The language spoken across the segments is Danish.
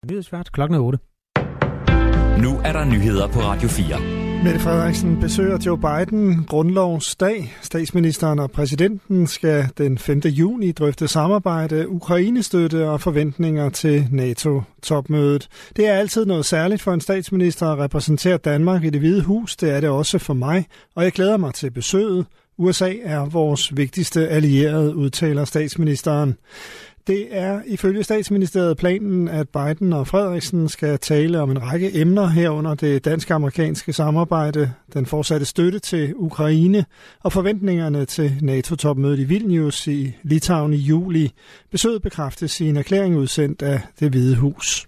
Nyhedsvært klokken 8. Nu er der nyheder på Radio 4. Mette Frederiksen besøger Joe Biden grundlovsdag. Statsministeren og præsidenten skal den 5. juni drøfte samarbejde, Ukrainestøtte og forventninger til NATO-topmødet. Det er altid noget særligt for en statsminister at repræsentere Danmark i Det Hvide Hus. Det er det også for mig, og jeg glæder mig til besøget. USA er vores vigtigste allierede, udtaler statsministeren. Det er ifølge statsministeriet planen, at Biden og Frederiksen skal tale om en række emner herunder det dansk-amerikanske samarbejde, den fortsatte støtte til Ukraine og forventningerne til NATO-topmødet i Vilnius i Litauen i juli. Besøget bekræftes i en erklæring udsendt af Det Hvide Hus.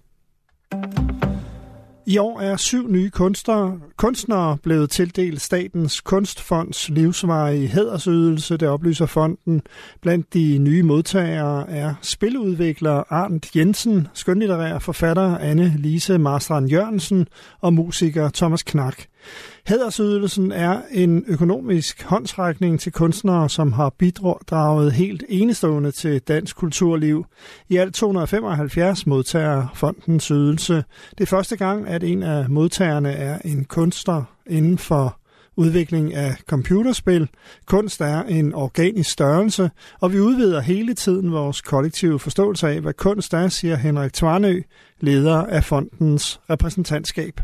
I år er 7 nye kunstnere blevet tildelt Statens Kunstfonds livsvarige hædersydelse, det oplyser fonden. Blandt de nye modtagere er spiludvikler Arndt Jensen, skønlitterær forfatter Anne-Lise Marstrand Jørgensen og musiker Thomas Knak. Hædersydelsen er en økonomisk håndsrækning til kunstnere, som har bidraget helt enestående til dansk kulturliv. I alt 275 modtager fondens ydelse. Det er første gang, at en af modtagerne er en kunstner inden for udvikling af computerspil. Kunst er en organisk størrelse, og vi udvider hele tiden vores kollektive forståelse af, hvad kunst er, siger Henrik Tvarnø, leder af fondens repræsentantskab.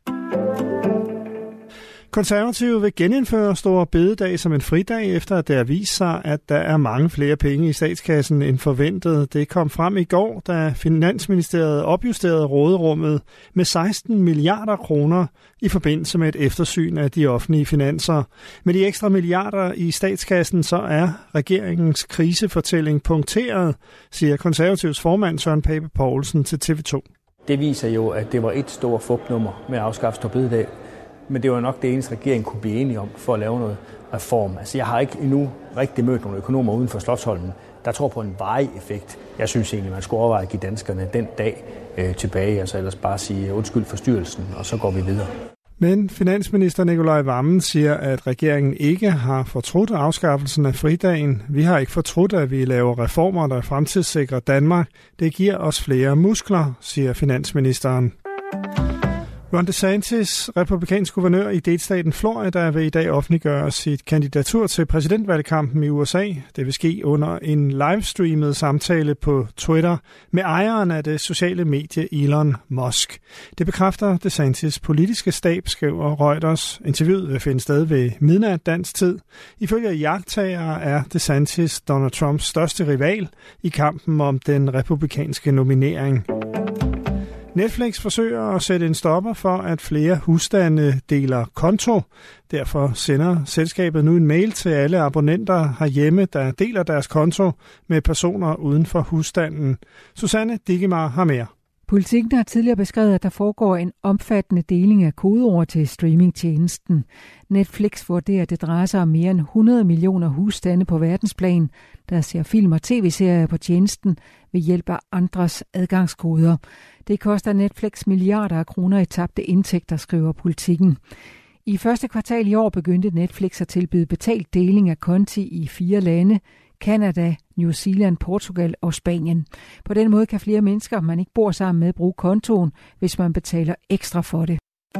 Konservative vil genindføre store bededag som en fridag, efter at det har vist sig, at der er mange flere penge i statskassen end forventet. Det kom frem i går, da Finansministeriet opjusterede råderummet med 16 milliarder kroner i forbindelse med et eftersyn af de offentlige finanser. Med de ekstra milliarder i statskassen, så er regeringens krisefortælling punkteret, siger Konservativs formand Søren Pape Poulsen til TV2. Det viser jo, at det var et stort fupnummer med at afskaffe store bededag. Men det var nok det eneste, regeringen kunne blive enige om for at lave noget reform. Altså, jeg har ikke endnu rigtig mødt nogle økonomer uden for Slotsholmen, der tror på en varig effekt. Jeg synes egentlig, man skulle overveje at give danskerne den dag tilbage, altså ellers bare sige undskyld for styrelsen, og så går vi videre. Men finansminister Nicolai Wammen siger, at regeringen ikke har fortrudt afskaffelsen af fridagen. Vi har ikke fortrudt, at vi laver reformer, der fremtidssikrer Danmark. Det giver os flere muskler, siger finansministeren. Ron DeSantis, republikansk guvernør i delstaten Florida, vil i dag offentliggøre sit kandidatur til præsidentvalgkampen i USA. Det vil ske under en livestreamet samtale på Twitter med ejeren af det sociale medie Elon Musk. Det bekræfter DeSantis politiske stab, skriver Reuters. Interviewet vil finde sted ved midnat dansk tid. Ifølge iagttagere er DeSantis Donald Trumps største rival i kampen om den republikanske nominering. Netflix forsøger at sætte en stopper for, at flere husstande deler konto. Derfor sender selskabet nu en mail til alle abonnenter herhjemme, der deler deres konto med personer uden for husstanden. Susanne Digemar har mere. Politikken har tidligere beskrevet, at der foregår en omfattende deling af kodeord til streamingtjenesten. Netflix vurderer, at det drejer sig om mere end 100 millioner husstande på verdensplan, der ser film og tv-serier på tjenesten ved hjælp af andres adgangskoder. Det koster Netflix milliarder af kroner i tabte indtægter, skriver Politikken. I første kvartal i år begyndte Netflix at tilbyde betalt deling af konti i 4 lande: Canada, New Zealand, Portugal og Spanien. På den måde kan flere mennesker, man ikke bor sammen med, bruge kontoen, hvis man betaler ekstra for det.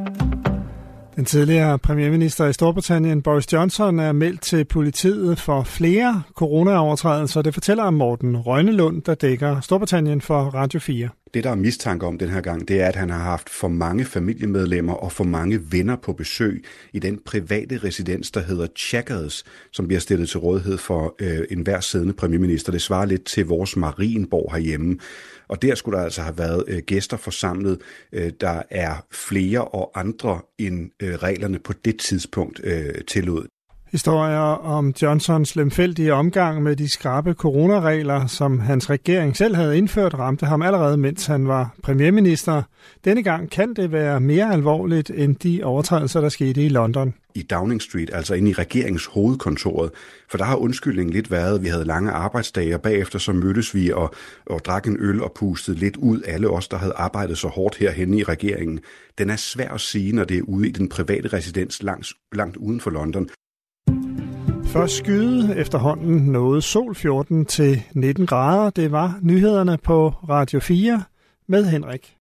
Den tidligere premierminister i Storbritannien, Boris Johnson, er meldt til politiet for flere coronaovertrædelser. Det fortæller Morten Rønnelund, der dækker Storbritannien for Radio 4. Det, der er mistanke om den her gang, det er, at han har haft for mange familiemedlemmer og for mange venner på besøg i den private residens, der hedder Chequers, som bliver stillet til rådighed for enhver siddende premierminister. Det svarer lidt til vores Marienborg herhjemme. Og der skulle der altså have været gæster forsamlet, der er flere og andre end reglerne på det tidspunkt tillod. Historier om Johnsons lemfældige omgang med de skrappe coronaregler, som hans regering selv havde indført, ramte ham allerede, mens han var premierminister. Denne gang kan det være mere alvorligt end de overtrædelser, der skete i London. I Downing Street, altså inde i regeringens hovedkontoret. For der har undskyldningen lidt været, at vi havde lange arbejdsdage, og bagefter så mødtes vi og drak en øl og pustede lidt ud, alle os, der havde arbejdet så hårdt herhenne i regeringen. Den er svær at sige, når det er ude i den private residens langt uden for London. Først skyde, efterhånden nåede sol 14 til 19 grader. Det var nyhederne på Radio 4 med Henrik